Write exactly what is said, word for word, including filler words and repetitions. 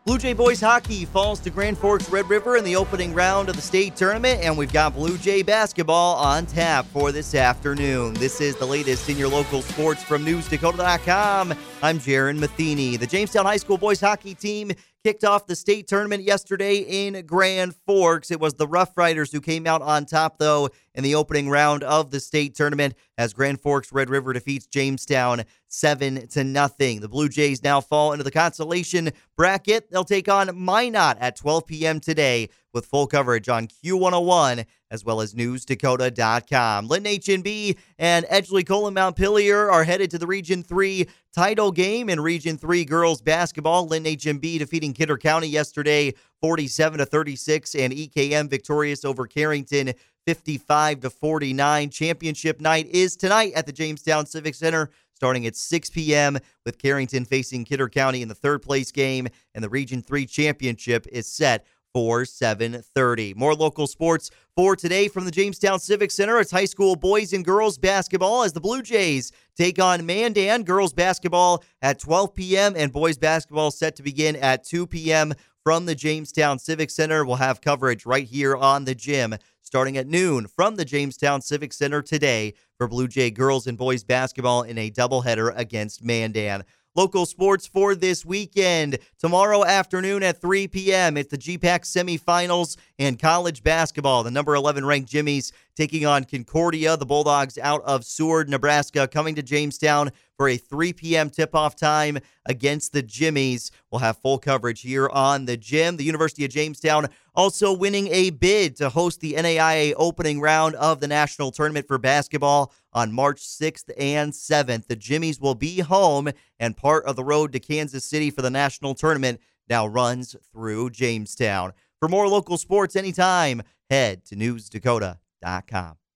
Blue Jay boys hockey falls to Grand Forks Red River in the opening round of the state tournament, and we've got Blue Jay basketball on tap for this afternoon. This is the latest in your local sports from news dakota dot com. I'm Jaron Matheny. The Jamestown High School boys hockey team kicked off the state tournament yesterday in Grand Forks. It was the Rough Riders who came out on top, though, in the opening round of the state tournament as Grand Forks Red River defeats Jamestown seven to nothing. The Blue Jays now fall into the consolation bracket. They'll take on Minot at twelve p.m. today with full coverage on Q one oh one as well as news dakota dot com. Lynn H and B and Edgeley Colon Montpelier are headed to the Region three title game in Region three girls basketball. Lynn H and B defeating Kidder County yesterday forty-seven to thirty-six, and E K M victorious over Carrington fifty-five to forty-nine. Championship night is tonight at the Jamestown Civic Center starting at six p.m. with Carrington facing Kidder County in the third place game, and the Region three championship is set for seven thirty. More local sports for today from the Jamestown Civic Center. It's high school boys and girls basketball as the Blue Jays take on Mandan. Girls basketball at twelve p.m. and boys basketball set to begin at two p.m. from the Jamestown Civic Center. We'll have coverage right here on the gym starting at noon from the Jamestown Civic Center today for Blue Jay girls and boys basketball in a doubleheader against Mandan. Local sports for this weekend. Tomorrow afternoon at three p.m., it's the G PAC semifinals and college basketball. The number eleven ranked Jimmies taking on Concordia. The Bulldogs out of Seward, Nebraska, coming to Jamestown for a three p.m. tip-off time against the Jimmies. We'll have full coverage here on the gym. The University of Jamestown also winning a bid to host the N A I A opening round of the national tournament for basketball on March sixth and seventh. The Jimmies will be home, and part of the road to Kansas City for the national tournament now runs through Jamestown. For more local sports anytime, head to news dakota dot com.